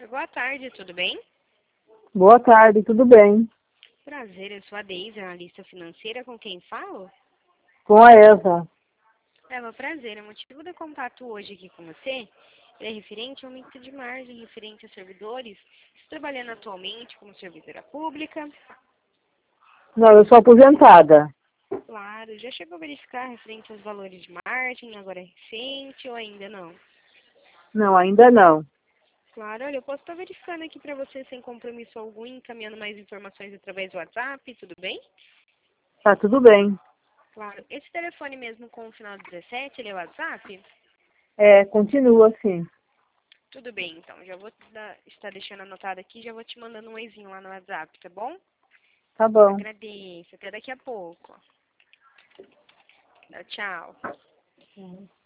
Boa tarde, tudo bem? Boa tarde, tudo bem? Prazer, eu sou a Deise, analista financeira, com quem falo? Com a ESA. Meu prazer, o motivo do contato hoje aqui com você é referente ao aumento de margem referente a servidores, trabalhando atualmente como servidora pública. Não, eu sou aposentada. Claro, já chegou a verificar referente aos valores de margem, agora é recente ou ainda não? Não, ainda não. Claro, olha, eu posso estar verificando aqui para você sem compromisso algum, encaminhando mais informações através do WhatsApp, tudo bem? Tá tudo bem. Claro, esse telefone mesmo com o final 17, ele é o WhatsApp? Continua assim. Tudo bem, então, já vou estar deixando anotado aqui, já vou te mandando um oizinho lá no WhatsApp, tá bom? Tá bom. Agradeço, até daqui a pouco. Tchau, tchau.